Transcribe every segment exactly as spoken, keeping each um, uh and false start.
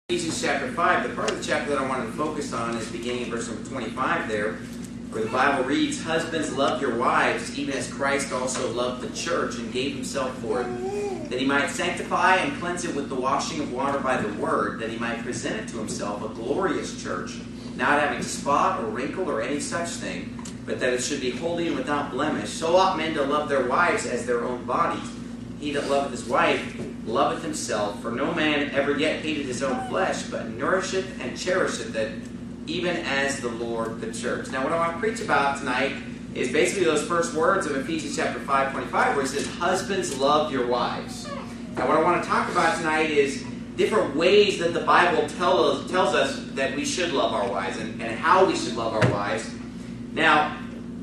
Ephesians chapter five, the part of the chapter that I wanted to focus on is beginning in verse number twenty-five there, where the Bible reads, "Husbands, love your wives, even as Christ also loved the church and gave himself for it, that he might sanctify and cleanse it with the washing of water by the word, that he might present it to himself a glorious church, not having spot or wrinkle or any such thing, but that it should be holy and without blemish. So ought men to love their wives as their own bodies. He that loveth his wife loveth himself, for no man ever yet hated his own flesh, but nourisheth and cherisheth it, even as the Lord the church." Now what I want to preach about tonight is basically those first words of Ephesians chapter five, twenty-five, where it says, "Husbands, love your wives." Now what I want to talk about tonight is different ways that the Bible tell us, tells us that we should love our wives, and, and how we should love our wives. Now,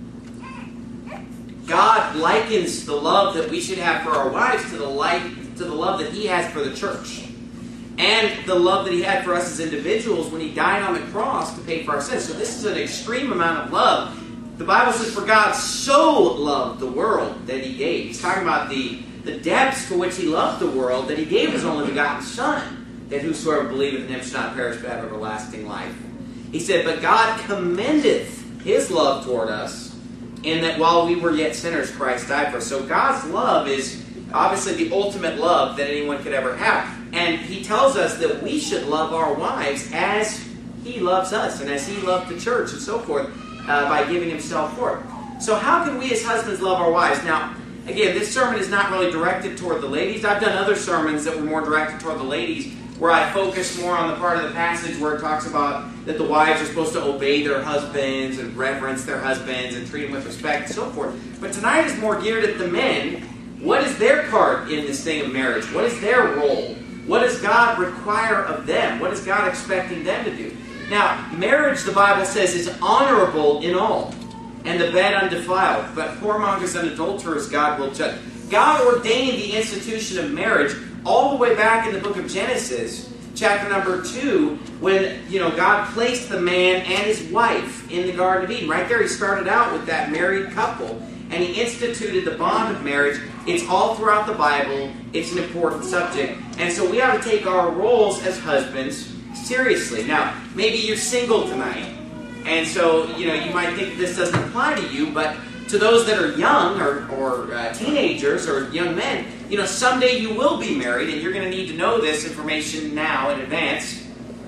God likens the love that we should have for our wives to the like to the love that He has for the church, and the love that He had for us as individuals when He died on the cross to pay for our sins. So this is an extreme amount of love. The Bible says, "For God so loved the world that He gave." He's talking about the, the depths to which He loved the world, that He gave His only begotten Son, that whosoever believeth in Him should not perish but have everlasting life. He said, "But God commendeth His love toward us, in that while we were yet sinners, Christ died for us." So God's love is obviously the ultimate love that anyone could ever have. And He tells us that we should love our wives as He loves us, and as He loved the church, and so forth, uh, by giving Himself for it. So how can we as husbands love our wives? Now, again, this sermon is not really directed toward the ladies. I've done other sermons that were more directed toward the ladies, where I focus more on the part of the passage where it talks about that the wives are supposed to obey their husbands and reverence their husbands and treat them with respect and so forth. But tonight is more geared at the men. What is their part in this thing of marriage? What is their role? What does God require of them? What is God expecting them to do? Now, marriage, the Bible says, is honorable in all, and the bed undefiled, but whoremongers and adulterers God will judge. God ordained the institution of marriage all the way back in the book of Genesis, chapter number two, when you know God placed the man and his wife in the Garden of Eden. Right there, He started out with that married couple, and He instituted the bond of marriage. It's all throughout the Bible. It's an important subject. And so we ought to take our roles as husbands seriously. Now, maybe you're single tonight, and so you know you might think this doesn't apply to you, but to those that are young or, or uh, teenagers or young men, you know, someday you will be married, and you're going to need to know this information now in advance.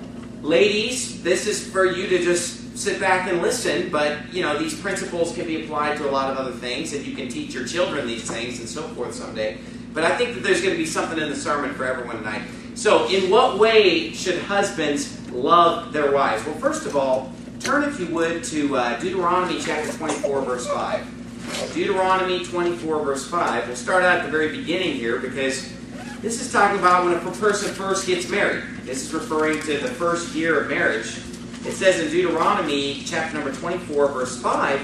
Ladies, this is for you to just sit back and listen, but, you know, these principles can be applied to a lot of other things, and you can teach your children these things and so forth someday. But I think that there's going to be something in the sermon for everyone tonight. So, in what way should husbands love their wives? Well, first of all, turn, if you would, to uh, Deuteronomy chapter twenty-four, verse five. Deuteronomy twenty-four, verse five. We'll start out at the very beginning here, because this is talking about when a person first gets married. This is referring to the first year of marriage. It says in Deuteronomy chapter number twenty-four, verse five,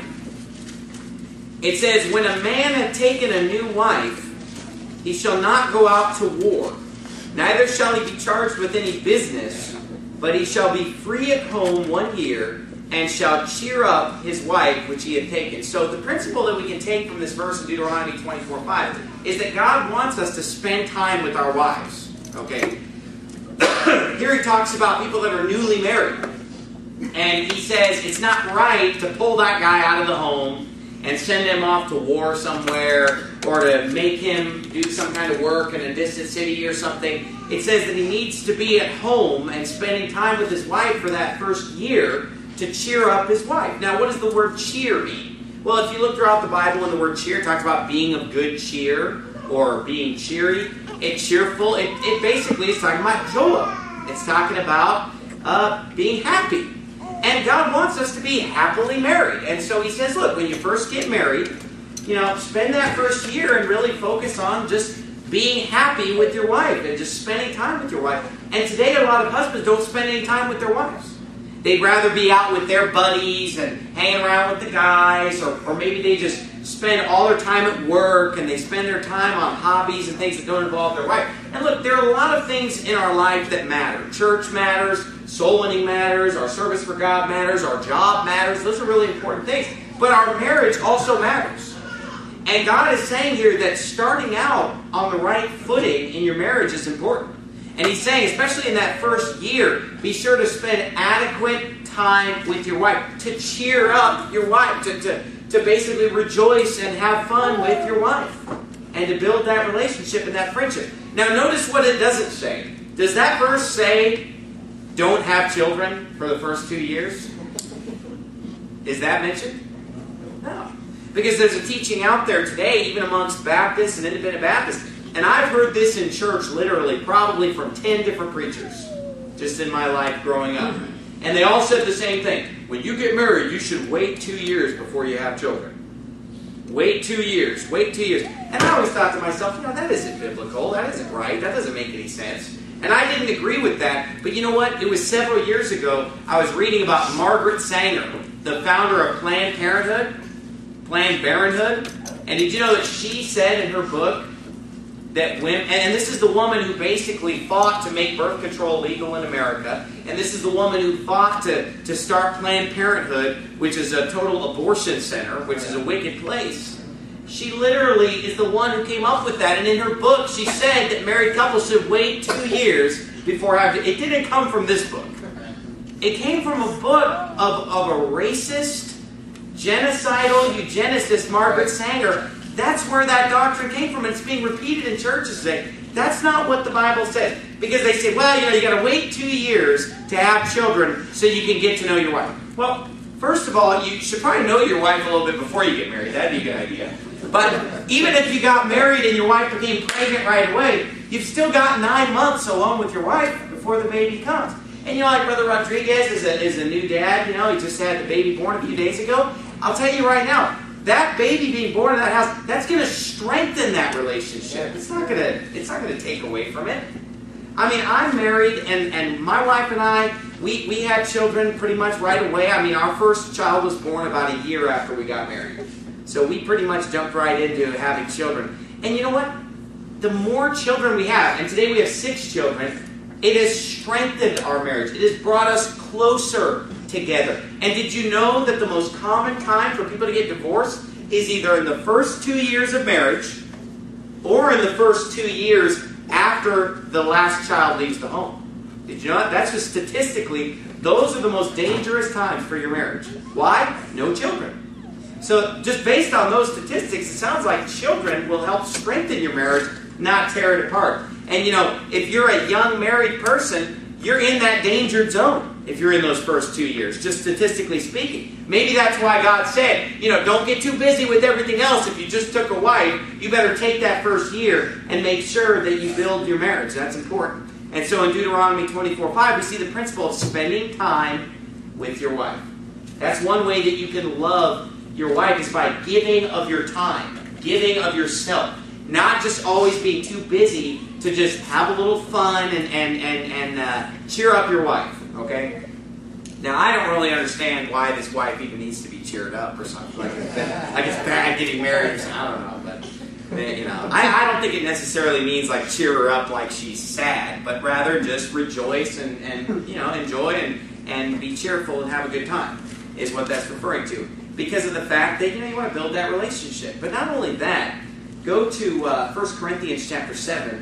it says, "When a man hath taken a new wife, he shall not go out to war, neither shall he be charged with any business, but he shall be free at home one year, and shall cheer up his wife which he hath taken." So the principle that we can take from this verse in Deuteronomy twenty-four, five is that God wants us to spend time with our wives. Okay? Here He talks about people that are newly married. And He says it's not right to pull that guy out of the home and send him off to war somewhere, or to make him do some kind of work in a distant city or something. It says that he needs to be at home and spending time with his wife for that first year to cheer up his wife. Now, what does the word cheer mean? Well, if you look throughout the Bible, and the word cheer talks about being of good cheer or being cheery, it's cheerful. It, it basically is talking about joy. It's talking about uh, being happy. And God wants us to be happily married. And so He says, look, when you first get married, you know, spend that first year and really focus on just being happy with your wife and just spending time with your wife. And today a lot of husbands don't spend any time with their wives. They'd rather be out with their buddies and hanging around with the guys, or, or maybe they just spend all their time at work, and they spend their time on hobbies and things that don't involve their wife. And look, there are a lot of things in our life that matter. Church matters, soul winning matters, our service for God matters, our job matters. Those are really important things. But our marriage also matters. And God is saying here that starting out on the right footing in your marriage is important. And he's saying, especially in that first year, be sure to spend adequate time with your wife, to cheer up your wife, to, to, to basically rejoice and have fun with your wife, and to build that relationship and that friendship. Now notice what it doesn't say. Does that verse say, don't have children for the first two years? Is that mentioned? No. Because there's a teaching out there today, even amongst Baptists and independent Baptists, and I've heard this in church literally, probably from ten different preachers, just in my life growing up. And they all said the same thing. When you get married, you should wait two years before you have children. Wait two years. Wait two years. And I always thought to myself, you know, that isn't biblical. That isn't right. That doesn't make any sense. And I didn't agree with that. But you know what? It was several years ago, I was reading about Margaret Sanger, the founder of Planned Parenthood, Planned Parenthood. And did you know that she said in her book that women, and this is the woman who basically fought to make birth control legal in America, and this is the woman who fought to, to start Planned Parenthood, which is a total abortion center, which is a wicked place. She literally is the one who came up with that, and in her book she said that married couples should wait two years before having. It didn't come from this book. It came from a book of, of a racist, genocidal eugenicist, Margaret Sanger. That's where that doctrine came from, and it's being repeated in churches today. That's not what the Bible says. Because they say, well, you know, you got to wait two years to have children so you can get to know your wife. Well, first of all, you should probably know your wife a little bit before you get married. That'd be a good idea. But even if you got married and your wife became pregnant right away, you've still got nine months alone with your wife before the baby comes. And you know, like Brother Rodriguez is a, is a new dad. You know, he just had the baby born a few days ago. I'll tell you right now, that baby being born in that house, that's going to strengthen that relationship. It's not going to, it's not going to take away from it. I mean, I'm married, and, and my wife and I, we, we had children pretty much right away. I mean, our first child was born about a year after we got married. So we pretty much jumped right into having children. And you know what? The more children we have, and today we have six children, it has strengthened our marriage. It has brought us closer together. And did you know that the most common time for people to get divorced is either in the first two years of marriage or in the first two years after the last child leaves the home? Did you know that? That's just statistically, those are the most dangerous times for your marriage. Why? No children. So just based on those statistics, it sounds like children will help strengthen your marriage, not tear it apart. And you know, if you're a young married person, you're in that danger zone if you're in those first two years, just statistically speaking. Maybe that's why God said, you know, don't get too busy with everything else. If you just took a wife, you better take that first year and make sure that you build your marriage. That's important. And so in Deuteronomy twenty-four five, we see the principle of spending time with your wife. That's one way that you can love your wife, is by giving of your time, giving of yourself. Not just always being too busy to just have a little fun and, and, and, and uh, cheer up your wife. Okay? Now, I don't really understand why this wife even needs to be cheered up or something. Like it's, bad, like it's bad getting married or something. I don't know. But, you know, I, I don't think it necessarily means like cheer her up like she's sad, but rather just rejoice and, and you know, enjoy and, and be cheerful and have a good time is what that's referring to. Because of the fact that, you know, you want to build that relationship. But not only that, go to uh, First Corinthians chapter seven.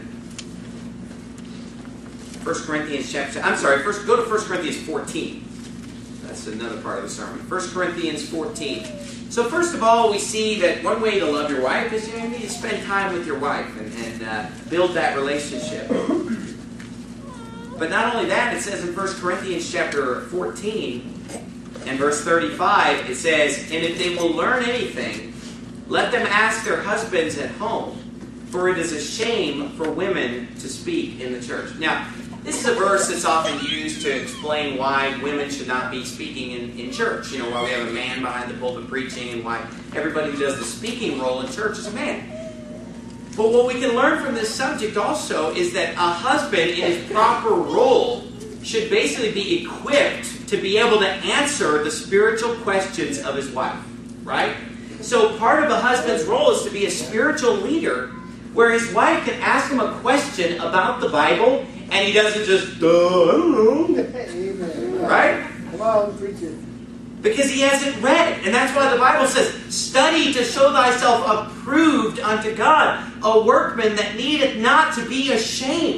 First Corinthians chapter I'm sorry, first go to First Corinthians fourteen. That's another part of the sermon. First Corinthians fourteen. So first of all, we see that one way to love your wife is you need to spend time with your wife and, and uh, build that relationship. But not only that, it says in First Corinthians chapter fourteen and verse thirty-five, it says, and if they will learn anything, let them ask their husbands at home, for it is a shame for women to speak in the church. Now, this is a verse that's often used to explain why women should not be speaking in, in church. You know, why we have a man behind the pulpit preaching and why everybody who does the speaking role in church is a man. But what we can learn from this subject also is that a husband in his proper role should basically be equipped to be able to answer the spiritual questions of his wife. Right? So part of a husband's role is to be a spiritual leader where his wife can ask him a question about the Bible and he doesn't just, duh, I don't know. Amen. Right? Come on, preach it. Because he hasn't read. And that's why the Bible says, study to show thyself approved unto God, a workman that needeth not to be ashamed,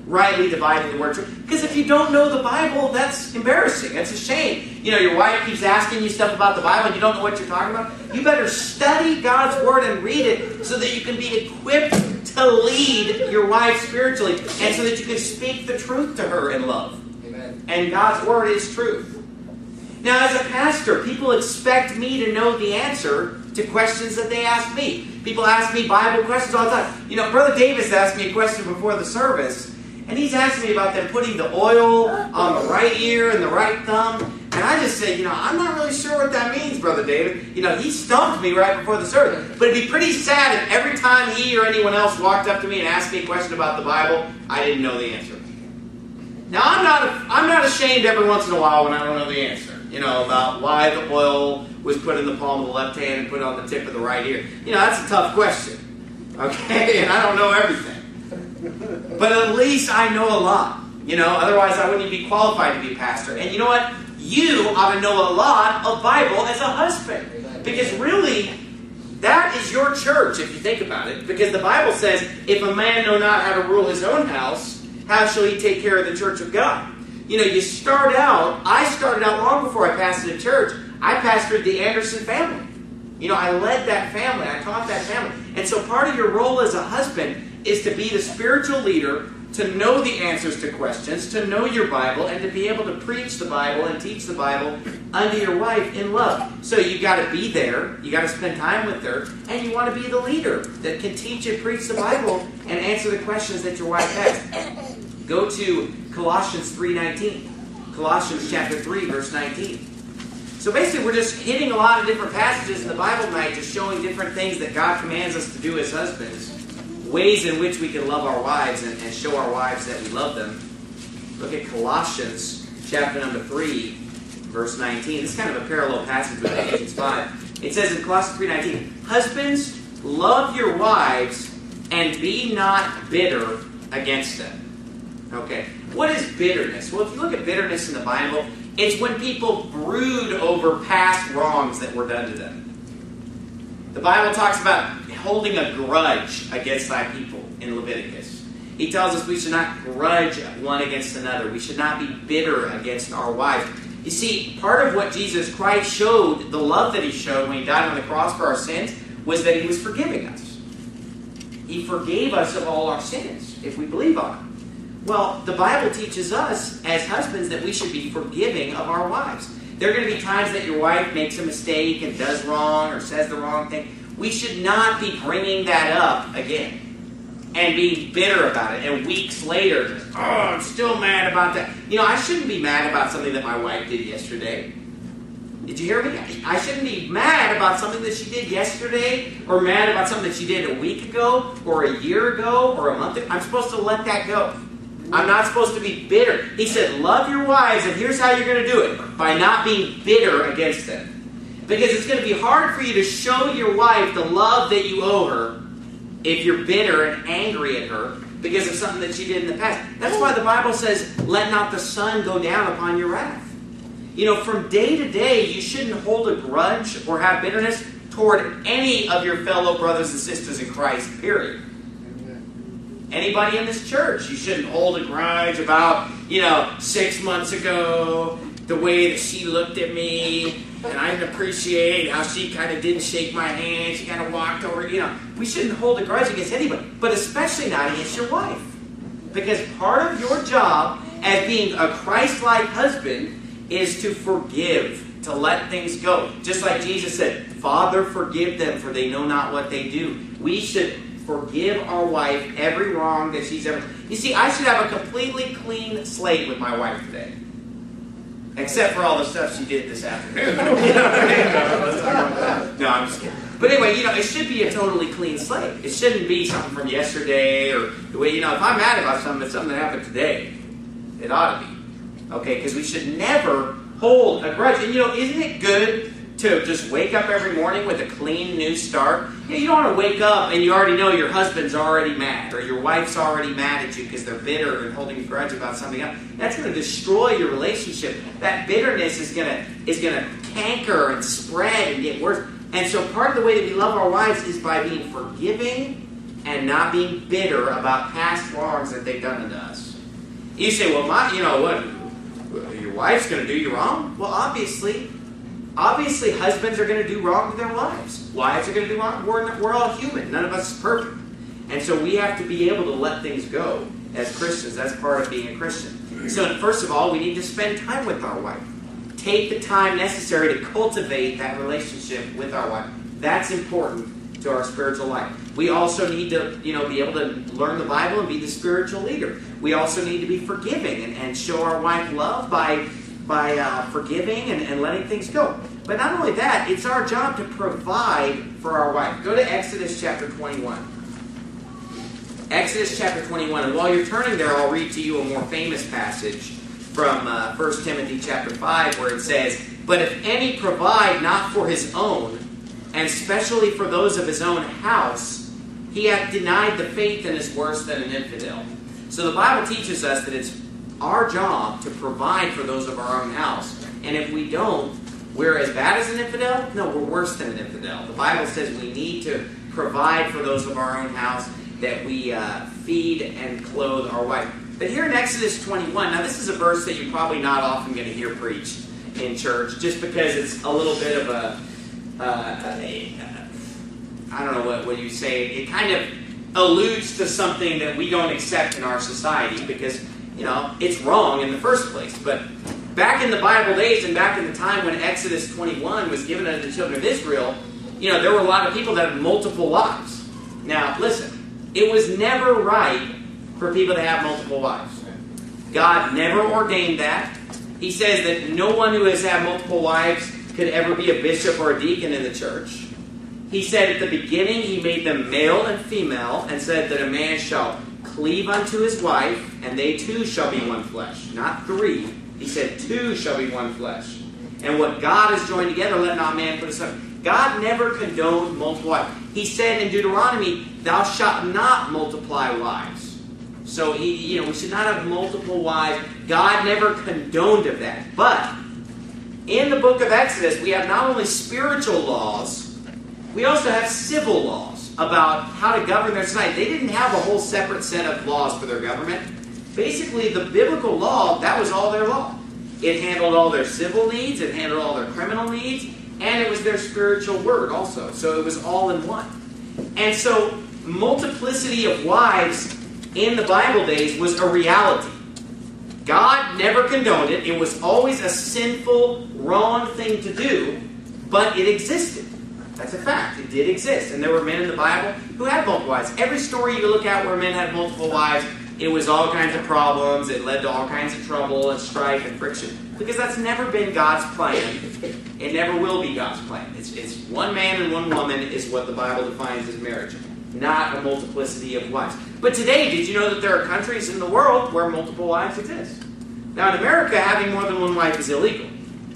rightly dividing the word of truth. Because if you don't know the Bible, that's embarrassing. That's a shame. You know, your wife keeps asking you stuff about the Bible and you don't know what you're talking about. You better study God's Word and read it so that you can be equipped to lead your wife spiritually and so that you can speak the truth to her in love. Amen. And God's Word is truth. Now, as a pastor, people expect me to know the answer to questions that they ask me. People ask me Bible questions all the time. You know, Brother Davis asked me a question before the service, and he's asking me about them putting the oil on the right ear and the right thumb. And I just said, you know, I'm not really sure what that means, Brother David. You know, he stumped me right before the service. But it'd be pretty sad if every time he or anyone else walked up to me and asked me a question about the Bible, I didn't know the answer. Now, I'm not, I'm not ashamed every once in a while when I don't know the answer. You know, about why the oil was put in the palm of the left hand and put on the tip of the right ear. You know, that's a tough question. Okay? And I don't know everything. But at least I know a lot. You know, otherwise I wouldn't even be qualified to be a pastor. And you know what? You ought to know a lot of Bible as a husband. Because really, that is your church, if you think about it. Because the Bible says, if a man know not how to rule his own house, how shall he take care of the church of God? You know, you start out, I started out long before I pastored a church. I pastored the Anderson family. You know, I led that family. I taught that family. And so part of your role as a husband is to be the spiritual leader, to know the answers to questions, to know your Bible, and to be able to preach the Bible and teach the Bible unto your wife in love. So you got to be there. You got to spend time with her. And you want to be the leader that can teach and preach the Bible and answer the questions that your wife has. Go to Colossians three nineteen. Colossians chapter three, verse nineteen. So basically, we're just hitting a lot of different passages in the Bible tonight, just showing different things that God commands us to do as husbands. Ways in which we can love our wives and, and show our wives that we love them. Look at Colossians chapter number three, verse nineteen. This is kind of a parallel passage with Ephesians five. It says in Colossians three nineteen, husbands, love your wives and be not bitter against them. Okay, what is bitterness? Well, if you look at bitterness in the Bible, it's when people brood over past wrongs that were done to them. The Bible talks about holding a grudge against thy people in Leviticus. He tells us we should not grudge one against another. We should not be bitter against our wives. You see, part of what Jesus Christ showed, the love that he showed when he died on the cross for our sins, was that he was forgiving us. He forgave us of all our sins if we believe on him. Well, the Bible teaches us as husbands that we should be forgiving of our wives. There are going to be times that your wife makes a mistake and does wrong or says the wrong thing. We should not be bringing that up again and being bitter about it. And weeks later, oh, I'm still mad about that. You know, I shouldn't be mad about something that my wife did yesterday. Did you hear me? I shouldn't be mad about something that she did yesterday or mad about something that she did a week ago or a year ago or a month ago. I'm supposed to let that go. I'm not supposed to be bitter. He said, love your wives, and here's how you're going to do it. By not being bitter against them. Because it's going to be hard for you to show your wife the love that you owe her if you're bitter and angry at her because of something that she did in the past. That's why the Bible says, let not the sun go down upon your wrath. You know, from day to day, you shouldn't hold a grudge or have bitterness toward any of your fellow brothers and sisters in Christ, period. Anybody in this church, you shouldn't hold a grudge about, you know, six months ago, the way that she looked at me, and I didn't appreciate how she kind of didn't shake my hand, she kind of walked over, you know. We shouldn't hold a grudge against anybody, but especially not against your wife. Because part of your job as being a Christ-like husband is to forgive, to let things go. Just like Jesus said, Father, forgive them, for they know not what they do. We should forgive our wife every wrong that she's ever... You see, I should have a completely clean slate with my wife today. Except for all the stuff she did this afternoon. No, I'm just kidding. But anyway, you know, it should be a totally clean slate. It shouldn't be something from yesterday or the way, you know, if I'm mad about something, it's something that happened today. It ought to be. Okay, because we should never hold a grudge. And, you know, isn't it good to just wake up every morning with a clean new start? You know, you don't want to wake up and you already know your husband's already mad or your wife's already mad at you because they're bitter and holding a grudge about something else. That's going to destroy your relationship. That bitterness is going to is going to canker and spread and get worse. And so part of the way that we love our wives is by being forgiving and not being bitter about past wrongs that they've done to us. You say, well, my, you know what, your wife's going to do you wrong? Well, obviously, obviously husbands are going to do wrong to their wives. Wives are going to do wrong. We're, not, we're all human. None of us is perfect. And so we have to be able to let things go as Christians. That's part of being a Christian. So first of all, we need to spend time with our wife. Take the time necessary to cultivate that relationship with our wife. That's important to our spiritual life. We also need to, you know, be able to learn the Bible and be the spiritual leader. We also need to be forgiving and, and show our wife love by, by uh, forgiving and, and letting things go. But not only that, it's our job to provide for our wife. Go to Exodus chapter twenty-one. Exodus chapter twenty-one. And while you're turning there, I'll read to you a more famous passage from uh, First Timothy chapter five, where it says, "But if any provide not for his own, and especially for those of his own house, he hath denied the faith and is worse than an infidel." So the Bible teaches us that it's our job to provide for those of our own house. And if we don't, we're as bad as an infidel? No, we're worse than an infidel. The Bible says we need to provide for those of our own house, that we uh, feed and clothe our wife. But here in Exodus twenty-one, now this is a verse that you're probably not often going to hear preached in church, just because it's a little bit of a, uh, a I don't know what, what you say, it kind of alludes to something that we don't accept in our society, because, you know, it's wrong in the first place. But back in the Bible days and back in the time when Exodus twenty-one was given unto the children of Israel, you know, there were a lot of people that had multiple wives. Now, listen, it was never right for people to have multiple wives. God never ordained that. He says that no one who has had multiple wives could ever be a bishop or a deacon in the church. He said at the beginning he made them male and female, and said that a man shall cleave unto his wife, and they two shall be one flesh. Not three. He said two shall be one flesh. And what God has joined together, let not man put asunder. God never condoned multiple wives. He said in Deuteronomy, "Thou shalt not multiply wives." So, he, you know, we should not have multiple wives. God never condoned of that. But in the book of Exodus, we have not only spiritual laws, we also have civil laws about how to govern their society. They didn't have a whole separate set of laws for their government. Basically, the biblical law, that was all their law. It handled all their civil needs, it handled all their criminal needs, and it was their spiritual word also. So it was all in one. And so, multiplicity of wives in the Bible days was a reality. God never condoned it. It was always a sinful, wrong thing to do, but it existed. That's a fact. It did exist. And there were men in the Bible who had multiple wives. Every story you look at where men had multiple wives, it was all kinds of problems. It led to all kinds of trouble and strife and friction. Because that's never been God's plan. It never will be God's plan. It's, it's one man and one woman is what the Bible defines as marriage, not a multiplicity of wives. But today, did you know that there are countries in the world where multiple wives exist? Now, in America, having more than one wife is illegal.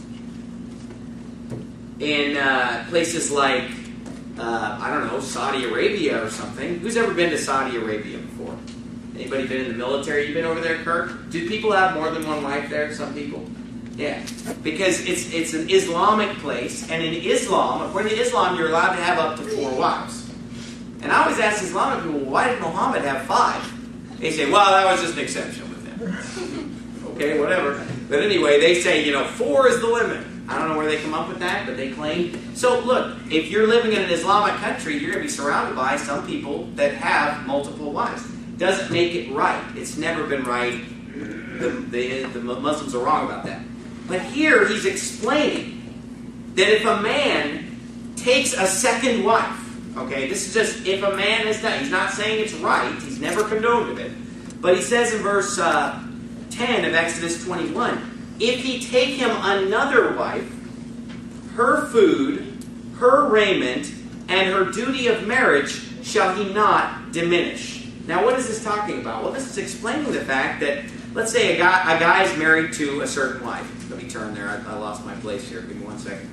In uh, places like, uh, I don't know, Saudi Arabia or something. Who's ever been to Saudi Arabia before? Anybody been in the military? You been over there, Kirk? Do people have more than one wife there? Some people? Yeah. Because it's, it's an Islamic place, and in Islam, according to Islam, you're allowed to have up to four wives. And I always ask Islamic people, why did Muhammad have five? They say, well, that was just an exception with him. Okay, whatever. But anyway, they say, you know, four is the limit. I don't know where they come up with that, but they claim. So look, if you're living in an Islamic country, you're going to be surrounded by some people that have multiple wives. Doesn't make it right. It's never been right. The, the, the Muslims are wrong about that. But here he's explaining that if a man takes a second wife, okay, this is just if a man has done, he's not saying it's right, he's never condoned of it, but he says in verse uh, ten of Exodus twenty-one, if he take him another wife, her food, her raiment, and her duty of marriage shall he not diminish. Now what is this talking about? Well, this is explaining the fact that, let's say a guy, a guy is married to a certain wife. Let me turn there, I, I lost my place here, give me one second.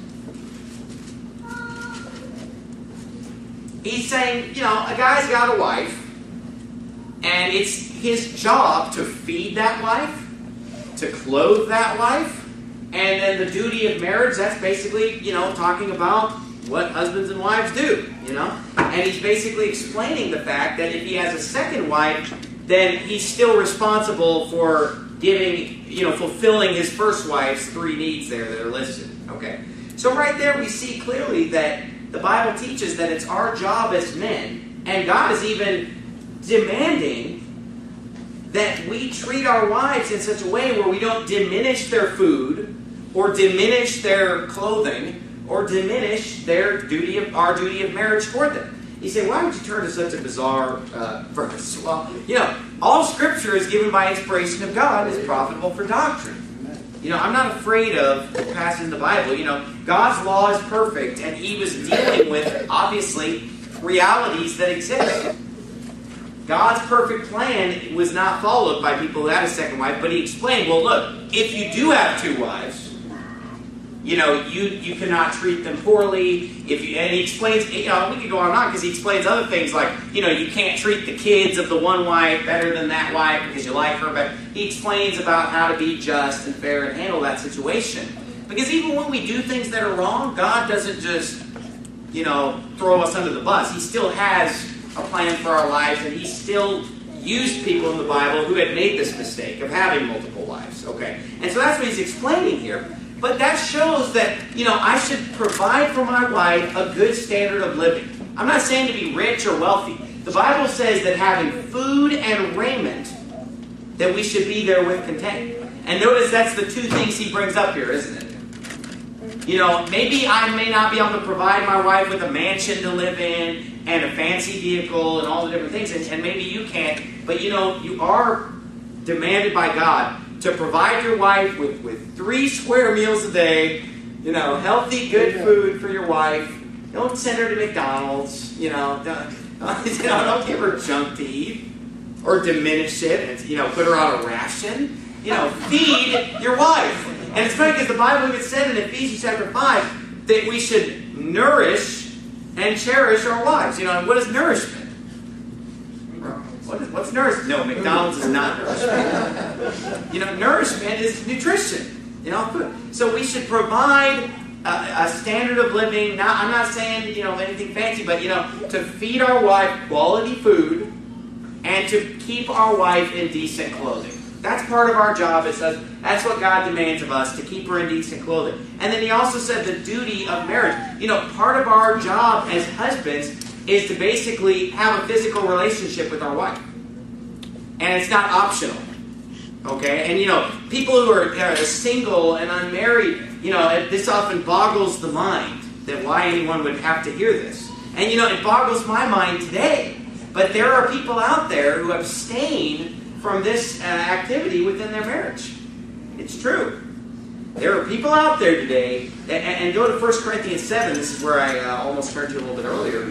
He's saying, you know, a guy's got a wife, and it's his job to feed that wife, to clothe that wife, and then the duty of marriage, that's basically, you know, talking about what husbands and wives do, you know. And he's basically explaining the fact that if he has a second wife, then he's still responsible for giving, you know, fulfilling his first wife's three needs there that are listed. Okay? So right there we see clearly that the Bible teaches that it's our job as men, and God is even demanding that we treat our wives in such a way where we don't diminish their food, or diminish their clothing, or diminish their duty of our duty of marriage toward them. You say, why would you turn to such a bizarre uh, verse? Well, you know, all Scripture is given by inspiration of God, is profitable for doctrine. You know, I'm not afraid of passing the Bible. You know, God's law is perfect, and He was dealing with, obviously, realities that exist. God's perfect plan was not followed by people who had a second wife, but He explained, well, look, if you do have two wives, you know, you, you cannot treat them poorly. If you, and He explains, you know, we could go on and on because He explains other things like, you know, you can't treat the kids of the one wife better than that wife because you like her. But He explains about how to be just and fair and handle that situation. Because even when we do things that are wrong, God doesn't just, you know, throw us under the bus. He still has a plan for our lives, and He still used people in the Bible who had made this mistake of having multiple wives. Okay, and so that's what He's explaining here. But that shows that, you know, I should provide for my wife a good standard of living. I'm not saying to be rich or wealthy. The Bible says that having food and raiment, that we should be there with content. And notice that's the two things He brings up here, isn't it? You know, maybe I may not be able to provide my wife with a mansion to live in and a fancy vehicle and all the different things, and, and maybe you can't. But, you know, you are demanded by God to provide your wife with, with three square meals a day, you know, healthy, good food for your wife. Don't send her to McDonald's, you know, don't, you know, don't give her junk to eat or diminish it and, you know, put her on a ration. You know, feed your wife. And it's funny because the Bible even said in Ephesians chapter five that we should nourish and cherish our wives. You know, and what is nourishment? What is, what's nourishment? No, McDonald's is not nourishment. You know, nourishment is nutrition. You know, food. So we should provide a, a standard of living. Not, I'm not saying, you know, anything fancy, but, you know, to feed our wife quality food and to keep our wife in decent clothing. That's part of our job. It says that's what God demands of us, to keep her in decent clothing. And then He also said the duty of marriage. You know, part of our job as husbands is to basically have a physical relationship with our wife. And it's not optional. Okay? And, you know, people who are, are single and unmarried, you know, this often boggles the mind that why anyone would have to hear this. And, you know, it boggles my mind today. But there are people out there who abstain from this uh, activity within their marriage. It's true. There are people out there today, and, and go to First Corinthians seven, this is where I uh, almost turned to a little bit earlier.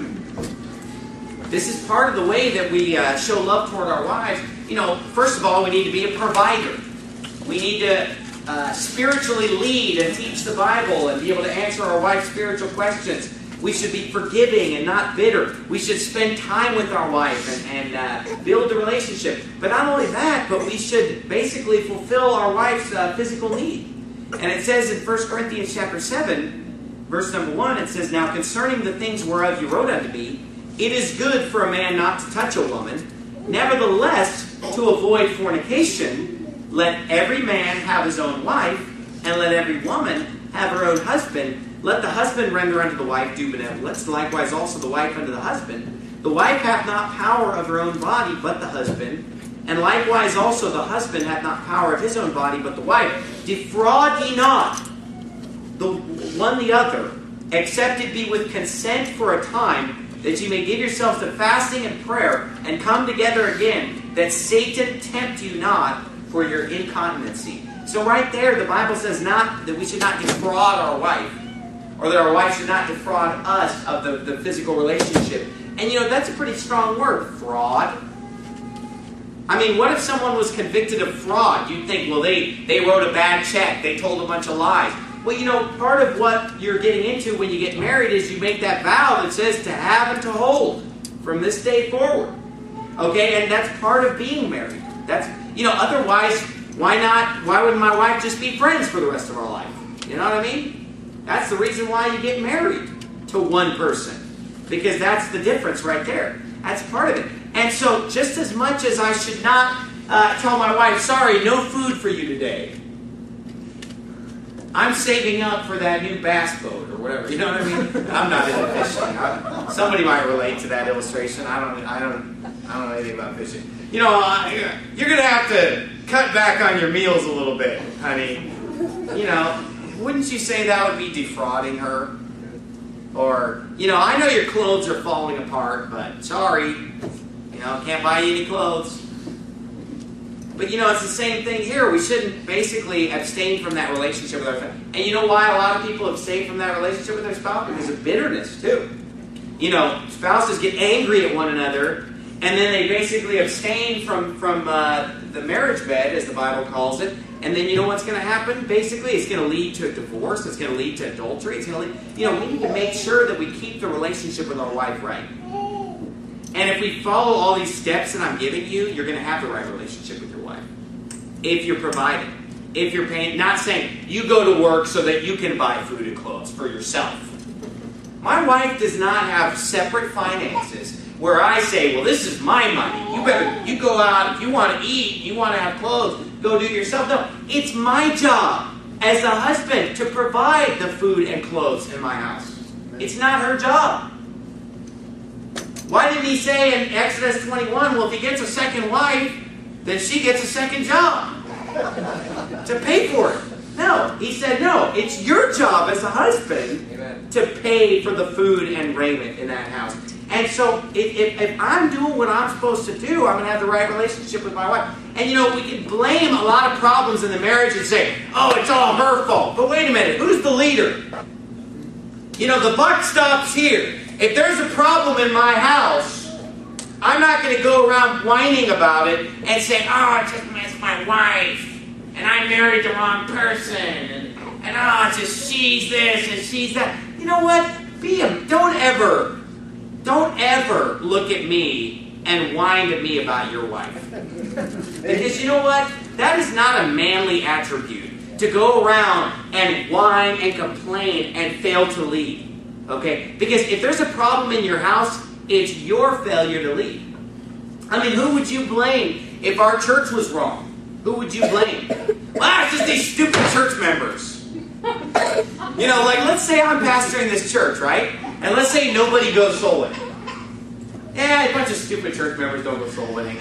This is part of the way that we uh, show love toward our wives. You know, first of all, we need to be a provider. We need to uh, spiritually lead and teach the Bible and be able to answer our wife's spiritual questions. We should be forgiving and not bitter. We should spend time with our wife and, and uh, build a relationship. But not only that, but we should basically fulfill our wife's uh, physical need. And it says in First Corinthians chapter seven, verse number one, it says, "Now concerning the things whereof you wrote unto me, it is good for a man not to touch a woman. Nevertheless, to avoid fornication, let every man have his own wife, and let every woman have her own husband. Let the husband render unto the wife due benevolence, and likewise also the wife unto the husband. The wife hath not power of her own body, but the husband. And likewise also the husband hath not power of his own body, but the wife. Defraud ye not the one the other, except it be with consent for a time, that ye may give yourselves to fasting and prayer, and come together again, that Satan tempt you not for your incontinency." So right there, the Bible says not that we should not defraud our wife, or that our wife should not defraud us of the, the physical relationship. And you know, that's a pretty strong word, fraud. I mean, what if someone was convicted of fraud? You'd think, well, they, they wrote a bad check. They told a bunch of lies. Well, you know, part of what you're getting into when you get married is you make that vow that says to have and to hold from this day forward. Okay, and that's part of being married. That's, you know, otherwise, why not, why wouldn't my wife just be friends for the rest of our life? You know what I mean? That's the reason why you get married to one person. Because that's the difference right there. That's part of it. And so just as much as I should not uh, tell my wife, sorry, no food for you today, I'm saving up for that new bass boat or whatever. You know what I mean? I'm not into fishing. I, somebody might relate to that illustration. I don't. I don't. I don't know anything about fishing. You know, I, you're gonna have to cut back on your meals a little bit, honey. You know, wouldn't you say that would be defrauding her? Or, you know, I know your clothes are falling apart, but sorry, you know, can't buy you any clothes. But, you know, it's the same thing here. We shouldn't basically abstain from that relationship with our spouse. And you know why a lot of people abstain from that relationship with their spouse? Because of bitterness, too. You know, spouses get angry at one another, and then they basically abstain from, from uh, the marriage bed, as the Bible calls it. And then you know what's going to happen? Basically, it's going to lead to a divorce. It's going to lead to adultery. It's going to lead, you know, we need to make sure that we keep the relationship with our wife right. And if we follow all these steps that I'm giving you, you're going to have the right relationship with your wife. If you're providing. If you're paying. Not saying you go to work so that you can buy food and clothes for yourself. My wife does not have separate finances where I say, well, this is my money. You better, you go out. If you want to eat, you want to have clothes, go do it yourself. No, it's my job as a husband to provide the food and clothes in my house. It's not her job. Why didn't he say in Exodus twenty-one, well, if he gets a second wife, then she gets a second job to pay for it? No, he said, no, it's your job as a husband Amen. To pay for the food and raiment in that house. And so if, if, if I'm doing what I'm supposed to do, I'm going to have the right relationship with my wife. And you know, we can blame a lot of problems in the marriage and say, oh, it's all her fault. But wait a minute, who's the leader? You know, the buck stops here. If there's a problem in my house, I'm not going to go around whining about it and say, oh, it's just it's my wife, and I married the wrong person, and, and oh, it's just she's this and she's that. You know what? Be a, don't ever, don't ever look at me and whine at me about your wife. Because you know what? That is not a manly attribute, to go around and whine and complain and fail to lead. Okay? Because if there's a problem in your house, it's your failure to lead. I mean, who would you blame if our church was wrong? Who would you blame? Well, it's just these stupid church members. You know, like, let's say I'm pastoring this church, right? And let's say nobody goes soul winning. Yeah, a bunch of stupid church members don't go soul winning.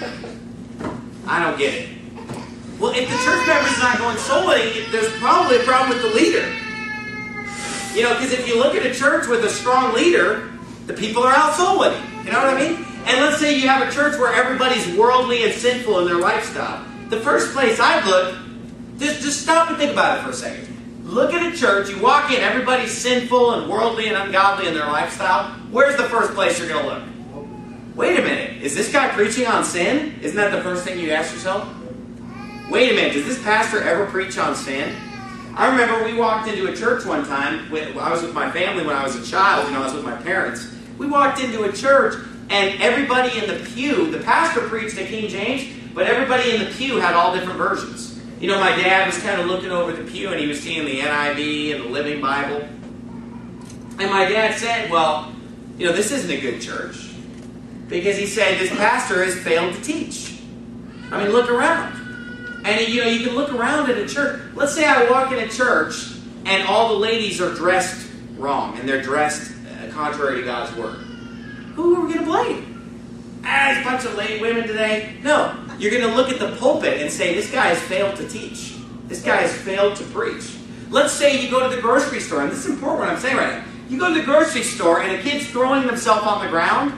I don't get it. Well, if the church member's not going soul winning, there's probably a problem with the leader. You know, because if you look at a church with a strong leader, the people are out soul winning. You know what I mean? And let's say you have a church where everybody's worldly and sinful in their lifestyle. The first place I'd look, just, just stop and think about it for a second. Look at a church, you walk in, everybody's sinful and worldly and ungodly in their lifestyle. Where's the first place you're going to look? Wait a minute, is this guy preaching on sin? Isn't that the first thing you ask yourself? Wait a minute, does this pastor ever preach on sin? I remember we walked into a church one time. I was with my family when I was a child. You know, I was with my parents. We walked into a church, and everybody in the pew, the pastor preached the King James, but everybody in the pew had all different versions. You know, my dad was kind of looking over the pew, and he was seeing the N I V and the Living Bible. And my dad said, well, you know, this isn't a good church. Because he said, this pastor has failed to teach. I mean, look around. And, you know, you can look around at a church. Let's say I walk in a church and all the ladies are dressed wrong and they're dressed uh, contrary to God's Word. Who are we going to blame? Ah, there's a bunch of lady women today. No. You're going to look at the pulpit and say, this guy has failed to teach. This guy has failed to preach. Let's say you go to the grocery store, and this is important what I'm saying right now. You go to the grocery store and a kid's throwing himself on the ground.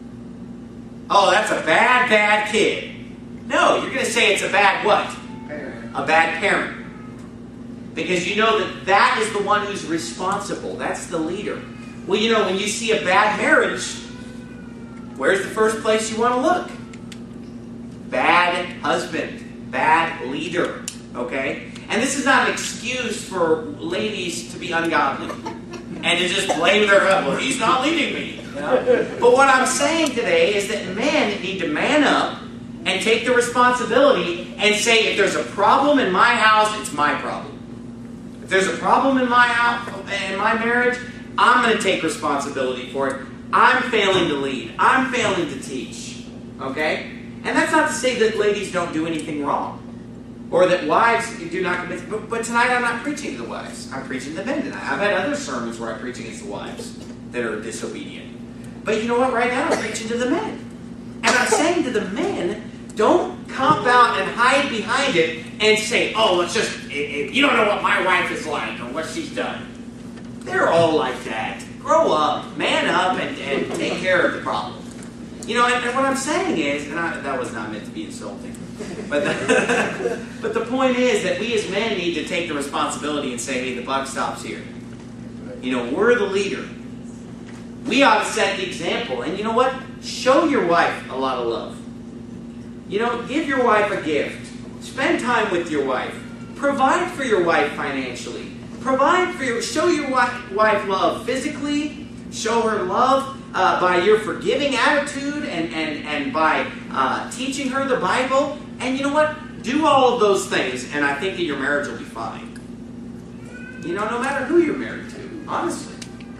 Oh, that's a bad, bad kid. No, you're going to say it's a bad what? Parent. A bad parent. Because you know that that is the one who's responsible. That's the leader. Well, you know, when you see a bad marriage, where's the first place you want to look? Bad husband. Bad leader. Okay? And this is not an excuse for ladies to be ungodly. And to just blame their husband. Well, he's not leading me. You know? But what I'm saying today is that men need to man up and take the responsibility and say, if there's a problem in my house, it's my problem. If there's a problem in my house, in my marriage, I'm going to take responsibility for it. I'm failing to lead. I'm failing to teach. Okay? And that's not to say that ladies don't do anything wrong. Or that wives do not commit. But, but tonight I'm not preaching to the wives. I'm preaching to the men tonight. I've had other sermons where I preach against the wives that are disobedient. But you know what? Right now I'm preaching to the men. And I'm saying to the men, don't cop out and hide behind it and say, oh, it's just, it, it, you don't know what my wife is like or what she's done. They're all like that. Grow up, man up, and, and take care of the problem. You know, and, and what I'm saying is, and I, that was not meant to be insulting, but the, but the point is that we as men need to take the responsibility and say, hey, the buck stops here. You know, we're the leader. We ought to set the example. And you know what? Show your wife a lot of love. You know, give your wife a gift. Spend time with your wife. Provide for your wife financially. Provide for your, show your wife, wife love physically. Show her love uh, by your forgiving attitude and, and, and by uh, teaching her the Bible. And you know what? Do all of those things, and I think that your marriage will be fine. You know, no matter who you're married to, honestly.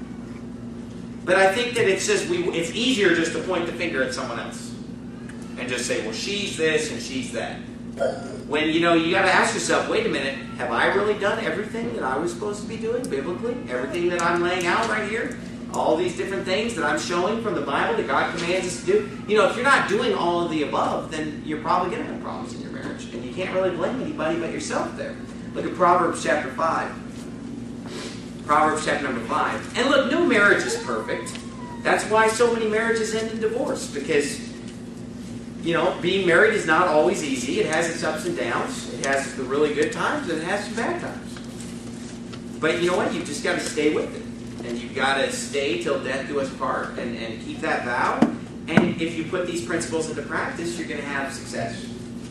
But I think that it's just we, it's easier just to point the finger at someone else and just say, well, she's this and she's that. When, you know, you got to ask yourself, wait a minute, have I really done everything that I was supposed to be doing biblically? Everything that I'm laying out right here? All these different things that I'm showing from the Bible that God commands us to do? You know, if you're not doing all of the above, then you're probably going to have problems in your marriage. And you can't really blame anybody but yourself there. Look at Proverbs chapter five. Proverbs chapter number five. And look, no marriage is perfect. That's why so many marriages end in divorce. Because, you know, being married is not always easy. It has its ups and downs. It has the really good times and it has some bad times. But you know what? You've just got to stay with it. And you've got to stay till death do us part and, and keep that vow. And if you put these principles into practice, you're going to have success.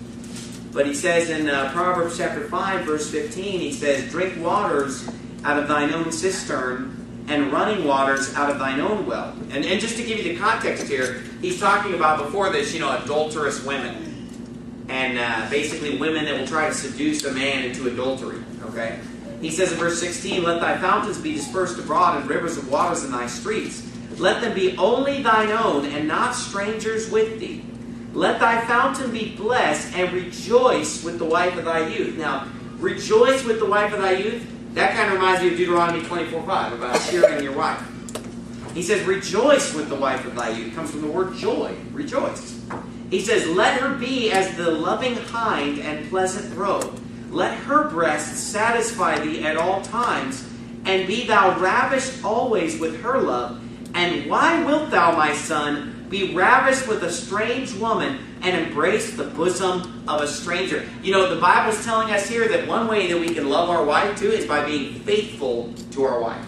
But he says in uh, Proverbs chapter five, verse fifteen, he says, drink waters out of thine own cistern, and running waters out of thine own well. And, and just to give you the context here, he's talking about before this, you know, adulterous women. And uh, basically women that will try to seduce a man into adultery. Okay? He says in verse sixteen, let thy fountains be dispersed abroad, and rivers of waters in thy streets. Let them be only thine own, and not strangers with thee. Let thy fountain be blessed, and rejoice with the wife of thy youth. Now, rejoice with the wife of thy youth, that kind of reminds me of Deuteronomy twenty-four five, about cheering your wife. He says, rejoice with the wife of thy youth. It comes from the word joy, rejoice. He says, let her be as the loving hind and pleasant roe. Let her breasts satisfy thee at all times, and be thou ravished always with her love. And why wilt thou, my son, be ravished with a strange woman, and embrace the bosom of a stranger? You know, the Bible's telling us here that one way that we can love our wife too is by being faithful to our wife.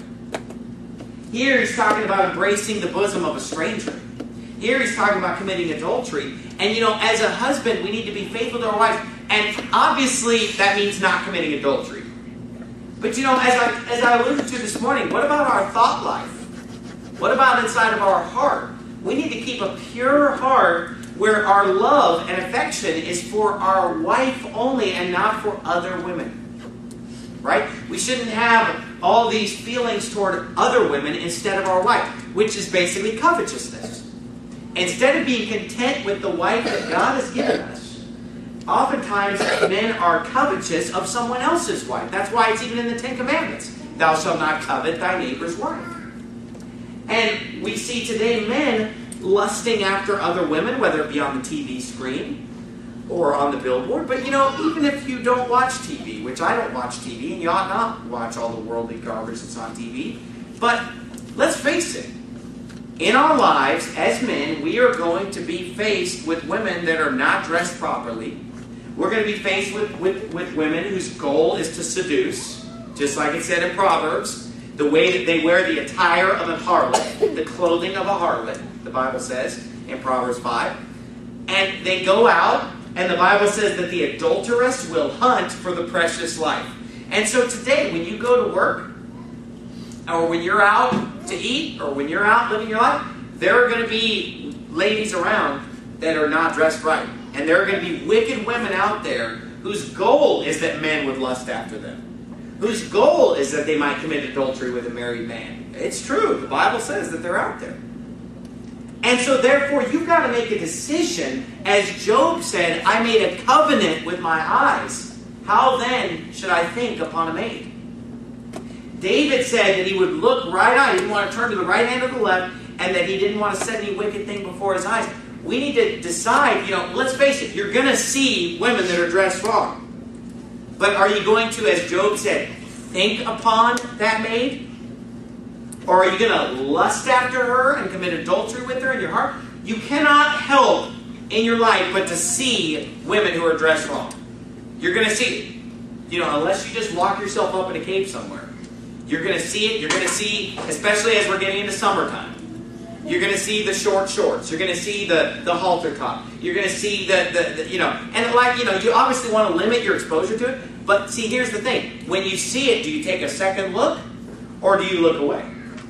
Here he's talking about embracing the bosom of a stranger. Here he's talking about committing adultery. And you know, as a husband, we need to be faithful to our wife. And obviously, that means not committing adultery. But you know, as I, as I alluded to this morning, what about our thought life? What about inside of our heart? We need to keep a pure heart where our love and affection is for our wife only and not for other women. Right? We shouldn't have all these feelings toward other women instead of our wife, which is basically covetousness. Instead of being content with the wife that God has given us, oftentimes men are covetous of someone else's wife. That's why it's even in the Ten Commandments. Thou shalt not covet thy neighbor's wife. And we see today men lusting after other women, whether it be on the T V screen or on the billboard. But you know, even if you don't watch T V, which I don't watch T V, and you ought not watch all the worldly garbage that's on T V, but let's face it, in our lives as men, we are going to be faced with women that are not dressed properly. We're going to be faced with, with, with women whose goal is to seduce, just like it said in Proverbs. The way that they wear the attire of a harlot, the clothing of a harlot, the Bible says in Proverbs five. And they go out, and the Bible says that the adulteress will hunt for the precious life. And so today, when you go to work, or when you're out to eat, or when you're out living your life, there are going to be ladies around that are not dressed right. And there are going to be wicked women out there whose goal is that men would lust after them. Whose goal is that they might commit adultery with a married man. It's true. The Bible says that they're out there. And so therefore, you've got to make a decision. As Job said, I made a covenant with my eyes. How then should I think upon a maid? David said that he would look right on. He didn't want to turn to the right hand or the left, and that he didn't want to set any wicked thing before his eyes. We need to decide, you know, let's face it, you're going to see women that are dressed wrong. But are you going to, as Job said, think upon that maid? Or are you going to lust after her and commit adultery with her in your heart? You cannot help in your life but to see women who are dressed wrong. You're going to see it. You know, unless you just lock yourself up in a cave somewhere. You're going to see it. You're going to see, especially as we're getting into summertime. You're going to see the short shorts. You're going to see the, the halter top. You're going to see the, the, the, you know, and like, you know, you obviously want to limit your exposure to it. But see, here's the thing. When you see it, do you take a second look or do you look away?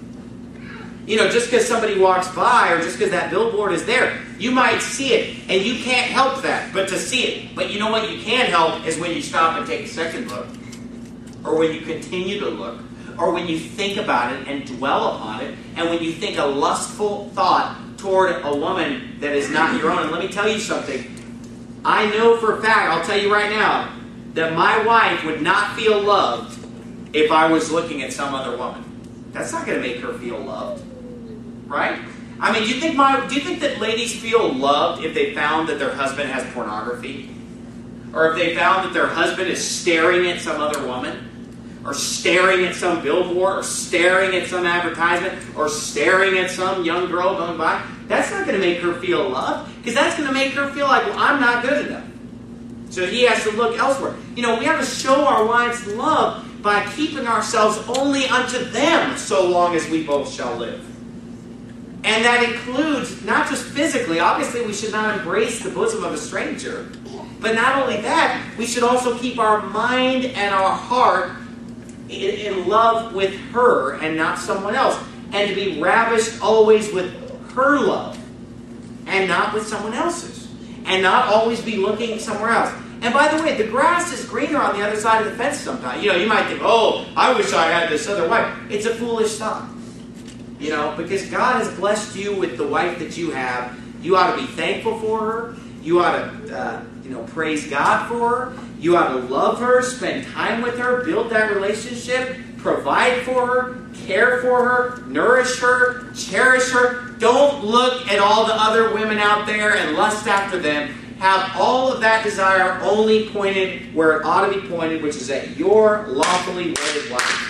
You know, just because somebody walks by or just because that billboard is there, you might see it and you can't help that, but to see it. But you know what you can help is when you stop and take a second look, or when you continue to look, or when you think about it and dwell upon it, and when you think a lustful thought toward a woman that is not your own. And let me tell you something. I know for a fact, I'll tell you right now, that my wife would not feel loved if I was looking at some other woman. That's not going to make her feel loved. Right? I mean, do you think my do you think that ladies feel loved if they found that their husband has pornography? Or if they found that their husband is staring at some other woman? Or staring at some billboard? Or staring at some advertisement? Or staring at some young girl going by? That's not going to make her feel loved. Because that's going to make her feel like, well, I'm not good enough. So he has to look elsewhere. You know, we have to show our wives love by keeping ourselves only unto them so long as we both shall live. And that includes not just physically. Obviously, we should not embrace the bosom of a stranger. But not only that, we should also keep our mind and our heart in, in love with her and not someone else. And to be ravished always with her love and not with someone else's. And not always be looking somewhere else. And by the way, the grass is greener on the other side of the fence sometimes. You know, you might think, oh, I wish I had this other wife. It's a foolish thought. You know, because God has blessed you with the wife that you have. You ought to be thankful for her. You ought to, uh, you know, praise God for her. You ought to love her, spend time with her, build that relationship, provide for her, care for her, nourish her, cherish her. Don't look at all the other women out there and lust after them. Have all of that desire only pointed where it ought to be pointed, which is at your lawfully wedded wife.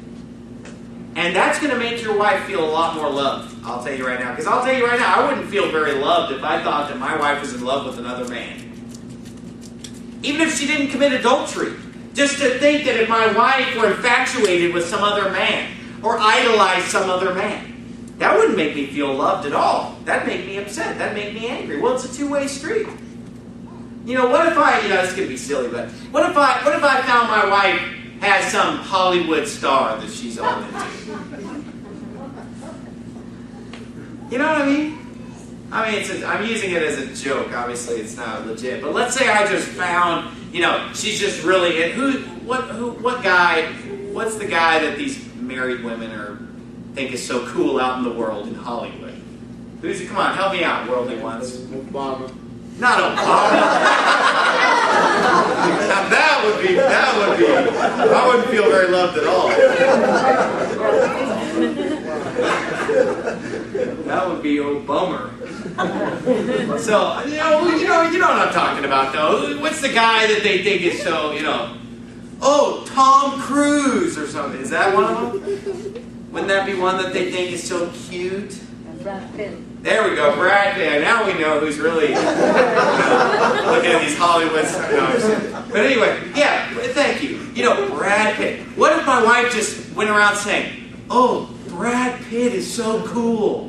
And that's going to make your wife feel a lot more loved, I'll tell you right now. Because I'll tell you right now, I wouldn't feel very loved if I thought that my wife was in love with another man. Even if she didn't commit adultery. Just to think that if my wife were infatuated with some other man, or idolized some other man, that wouldn't make me feel loved at all. That'd make me upset. That'd make me angry. Well, it's a two-way street. You know, what if I, you know, this could be silly, but what if I, what if I found my wife has some Hollywood star that she's all into? You know what I mean? I mean, it's a, I'm using it as a joke. Obviously, it's not legit. But let's say I just found, you know, she's just really in. Who, what, who, what guy? What's the guy that these married women are think is so cool out in the world in Hollywood? Who's? Come on, help me out, worldly ones. Obama. Not Obama. Now that would be. That would be. I wouldn't feel very loved at all. That would be a bummer. So, you know, you know, you know what I'm talking about, though. What's the guy that they think is so, you know, oh, Tom Cruise or something? Is that one of them? Wouldn't that be one that they think is so cute? Brad Pitt. There we go, Brad Pitt. Now we know who's really you know, looking at these Hollywood stars. No, I'm just kidding. But anyway, yeah, thank you. You know, Brad Pitt. What if my wife just went around saying, oh, Brad Pitt is so cool.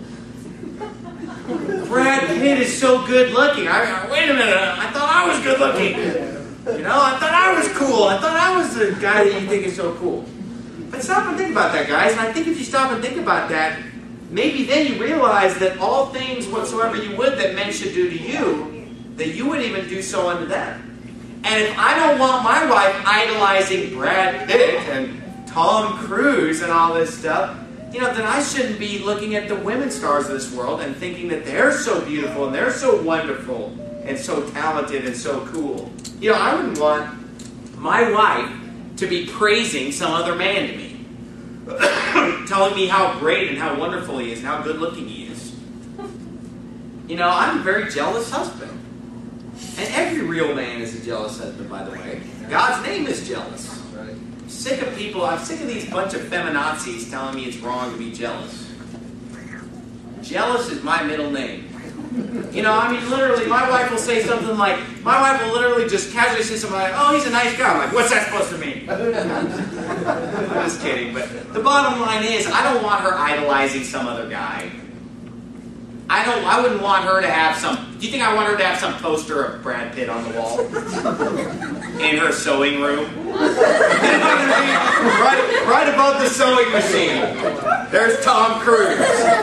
Brad Pitt is so good looking. I, I, wait a minute, I thought I was good looking. You know, I thought I was cool. I thought I was the guy that you think is so cool. But stop and think about that, guys. And I think if you stop and think about that, maybe then you realize that all things whatsoever you would that men should do to you, that you would even do so unto them. And if I don't want my wife idolizing Brad Pitt and Tom Cruise and all this stuff, you know, then I shouldn't be looking at the women stars of this world and thinking that they're so beautiful and they're so wonderful and so talented and so cool. You know, I wouldn't want my wife to be praising some other man to me, telling me how great and how wonderful he is and how good looking he is. You know, I'm a very jealous husband. And every real man is a jealous husband, by the way. God's name is jealous. I'm sick of people, I'm sick of these bunch of feminazis telling me it's wrong to be jealous. Jealous is my middle name. You know, I mean, literally, my wife will say something like, my wife will literally just casually say something like, oh, he's a nice guy. I'm like, what's that supposed to mean? I'm just kidding. But the bottom line is, I don't want her idolizing some other guy. I don't. I wouldn't want her to have some... Do you think I want her to have some poster of Brad Pitt on the wall? In her sewing room? right, right above the sewing machine. There's Tom Cruise.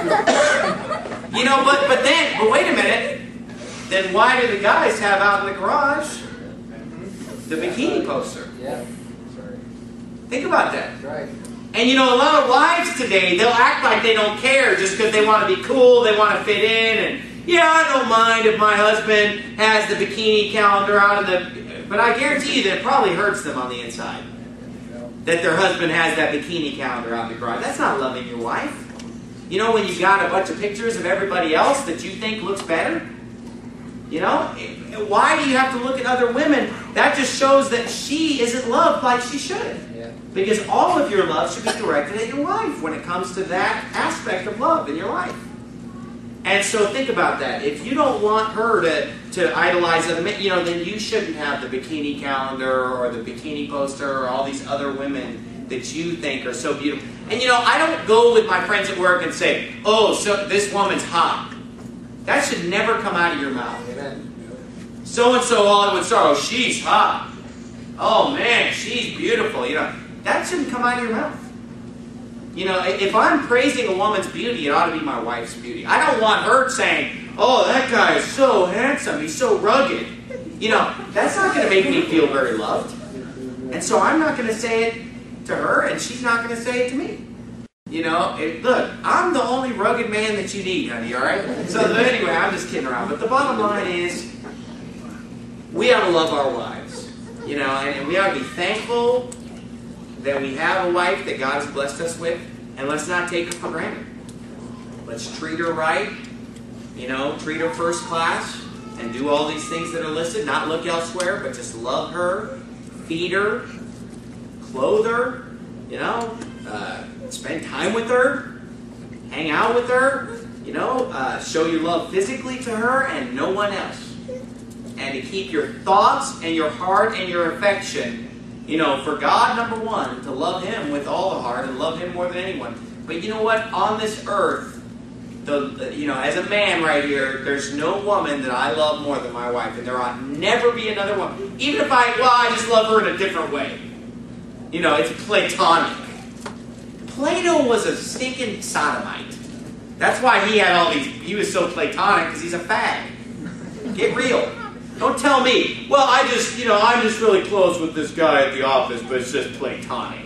You know, but, but then... But wait a minute. Then why do the guys have out in the garage the bikini poster? Yeah. Think about that. That's right. And you know, a lot of wives today, they'll act like they don't care just because they want to be cool, they want to fit in, and yeah, I don't mind if my husband has the bikini calendar out in the... But I guarantee you that it probably hurts them on the inside. That their husband has that bikini calendar out in the garage. That's not loving your wife. You know, when you've got a bunch of pictures of everybody else that you think looks better? You know? Why do you have to look at other women? That just shows that she isn't loved like she should. Because all of your love should be directed at your wife when it comes to that aspect of love in your life. And so think about that. If you don't want her to, to idolize other men, you know, then you shouldn't have the bikini calendar or the bikini poster or all these other women that you think are so beautiful. And you know, I don't go with my friends at work and say, oh, so this woman's hot. That should never come out of your mouth. Amen. So-and-so Hollywood star, oh, she's hot. Oh, man, she's beautiful. You know, that shouldn't come out of your mouth. You know, if I'm praising a woman's beauty, it ought to be my wife's beauty. I don't want her saying, oh, that guy is so handsome, he's so rugged. You know, that's not going to make me feel very loved. And so I'm not going to say it to her, and she's not going to say it to me. You know, it, look, I'm the only rugged man that you need, honey, all right? So anyway, I'm just kidding around. But the bottom line is, we ought to love our wives. You know, and, and we ought to be thankful that we have a wife that God has blessed us with, and let's not take her for granted. Let's treat her right, you know, treat her first class, and do all these things that are listed. Not look elsewhere, but just love her, feed her, clothe her, you know, uh, spend time with her, hang out with her, you know, uh, show your love physically to her and no one else. And to keep your thoughts and your heart and your affection, you know, for God, number one, to love Him with all the heart and love Him more than anyone. But you know what? On this earth, the you know, as a man right here, there's no woman that I love more than my wife. And there ought never be another woman. Even if I, well, I just love her in a different way. You know, it's platonic. Plato was a stinking sodomite. That's why he had all these, he was so platonic, because he's a fag. Get real. Don't tell me, well, I just, you know, I'm just really close with this guy at the office, but it's just platonic.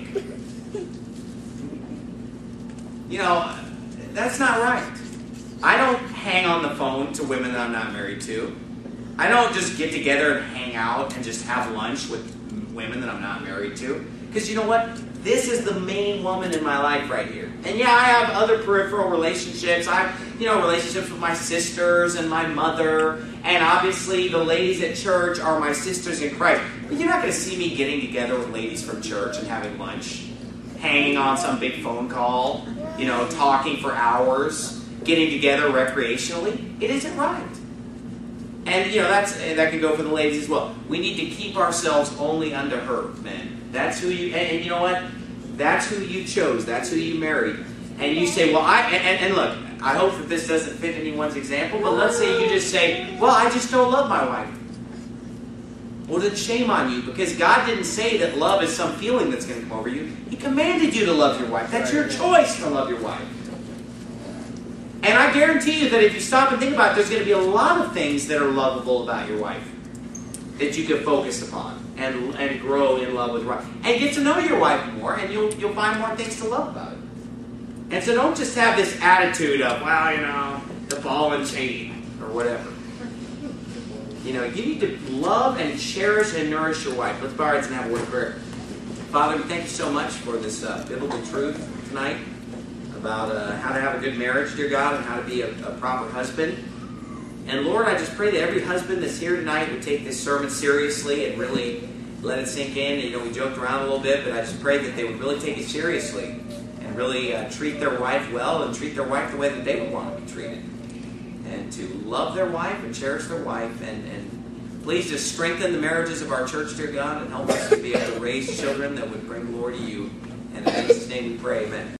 You know, that's not right. I don't hang on the phone to women that I'm not married to. I don't just get together and hang out and just have lunch with women that I'm not married to. Because you know what? This is the main woman in my life right here. And yeah, I have other peripheral relationships. I have, you know, relationships with my sisters and my mother. And obviously the ladies at church are my sisters in Christ. But you're not going to see me getting together with ladies from church and having lunch. Hanging on some big phone call. You know, talking for hours. Getting together recreationally. It isn't right. And, you know, that's that can go for the ladies as well. We need to keep ourselves only unto her, men. That's who you, and, and you know what? That's who you chose. That's who you married. And you say, well, I, and, and look, I hope that this doesn't fit anyone's example, but let's say you just say, well, I just don't love my wife. Well, then shame on you, because God didn't say that love is some feeling that's going to come over you. He commanded you to love your wife. That's your choice to love your wife. And I guarantee you that if you stop and think about it, there's going to be a lot of things that are lovable about your wife that you can focus upon and, and grow in love with your wife. And get to know your wife more, and you'll, you'll find more things to love about it. And so don't just have this attitude of, well, you know, the ball and chain or whatever. You know, you need to love and cherish and nourish your wife. Let's bow our heads and have a word of prayer. Father, we thank you so much for this uh, biblical truth tonight about uh, how to have a good marriage, dear God, and how to be a, a proper husband. And Lord, I just pray that every husband that's here tonight would take this sermon seriously and really let it sink in. You know, we joked around a little bit, but I just pray that they would really take it seriously and really uh, treat their wife well and treat their wife the way that they would want to be treated. And to love their wife and cherish their wife. And, and please just strengthen the marriages of our church, dear God, and help us to be able to raise children that would bring glory to you. And in Jesus' name we pray, amen.